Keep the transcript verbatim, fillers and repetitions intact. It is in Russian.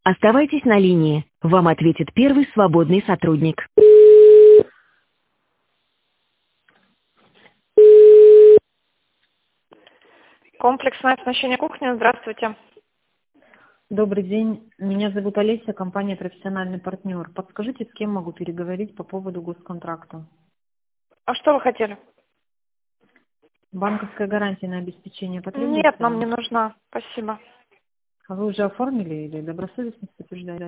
Оставайтесь на линии. Вам ответит первый свободный сотрудник. Комплексное оснащение кухни. Здравствуйте. Добрый день. Меня зовут Олеся, компания «Профессиональный партнер». Подскажите, с кем могу переговорить по поводу госконтракта? А что вы хотели? Банковская гарантия на обеспечение потребностей? Нет, нам не нужна. Спасибо. А вы уже оформили или добросовестность подтверждаете?